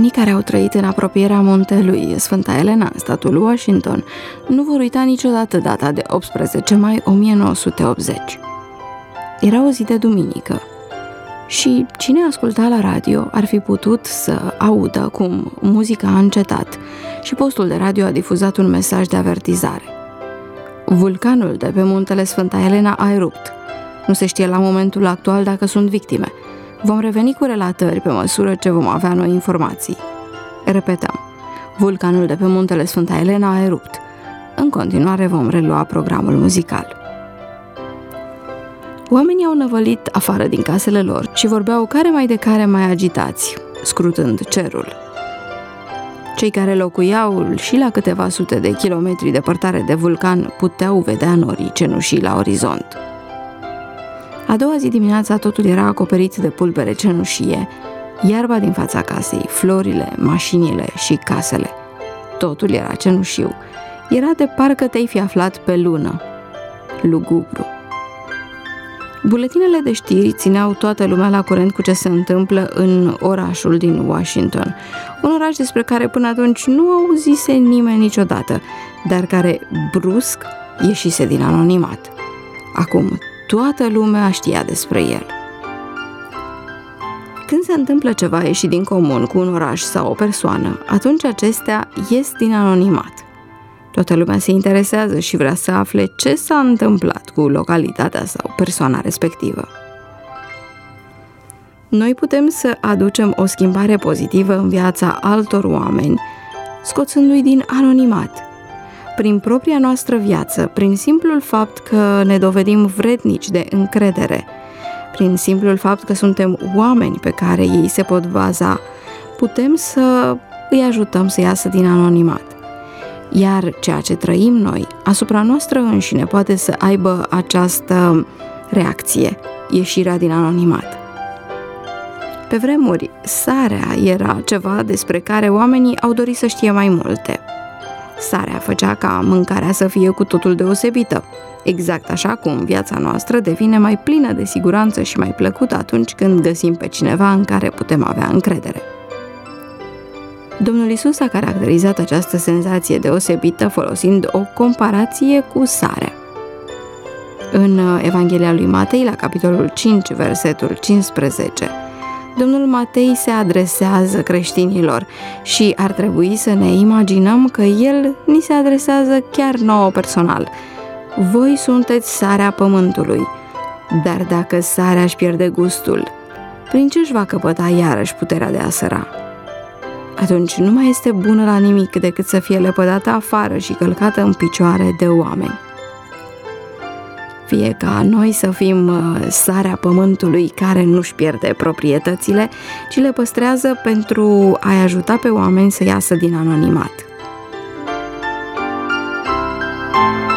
Oamenii care au trăit în apropierea muntelui Sfânta Elena, în statul Washington, nu vor uita niciodată data de 18 mai 1980. Era o zi de duminică și cine asculta la radio ar fi putut să audă cum muzica a încetat și postul de radio a difuzat un mesaj de avertizare. Vulcanul de pe muntele Sfânta Elena a erupt. Nu se știe la momentul actual dacă sunt victime. Vom reveni cu relatări pe măsură ce vom avea noi informații. Repetăm, vulcanul de pe muntele Sfânta Elena a erupt. În continuare vom relua programul muzical. Oamenii au năvălit afară din casele lor și vorbeau care mai de care mai agitați, scrutând cerul. Cei care locuiau și la câteva sute de kilometri departare de vulcan puteau vedea norii cenușii la orizont. A doua zi dimineața totul era acoperit de pulbere cenușie, iarba din fața casei, florile, mașinile și casele. Totul era cenușiu. Era de parcă te-ai fi aflat pe lună. Lugubru. Buletinele de știri țineau toată lumea la curent cu ce se întâmplă în orașul din Washington, un oraș despre care până atunci nu auzise nimeni niciodată, dar care brusc ieșise din anonimat. Acum toată lumea știa despre el. Când se întâmplă ceva ieșit din comun cu un oraș sau o persoană, atunci acestea ies din anonimat. Toată lumea se interesează și vrea să afle ce s-a întâmplat cu localitatea sau persoana respectivă. Noi putem să aducem o schimbare pozitivă în viața altor oameni, scoțându-i din anonimat, prin propria noastră viață, prin simplul fapt că ne dovedim vrednici de încredere, prin simplul fapt că suntem oameni pe care ei se pot baza, putem să îi ajutăm să iasă din anonimat. Iar ceea ce trăim noi asupra noastră înșine poate să aibă această reacție, ieșirea din anonimat. Pe vremuri, sarea era ceva despre care oamenii au dorit să știe mai multe. Sarea făcea ca mâncarea să fie cu totul deosebită, exact așa cum viața noastră devine mai plină de siguranță și mai plăcută atunci când găsim pe cineva în care putem avea încredere. Domnul Iisus a caracterizat această senzație deosebită folosind o comparație cu sarea. În Evanghelia lui Matei, la capitolul 5, versetul 15, Domnul Matei se adresează creștinilor și ar trebui să ne imaginăm că El ni se adresează chiar nouă personal. Voi sunteți sarea pământului, dar dacă sarea își pierde gustul, prin ce își va căpăta iarăși puterea de a săra? Atunci nu mai este bună la nimic decât să fie lepădată afară și călcată în picioare de oameni. Fie ca noi să fim sarea pământului care nu-și pierde proprietățile, ci le păstrează pentru a-i ajuta pe oameni să iasă din anonimat.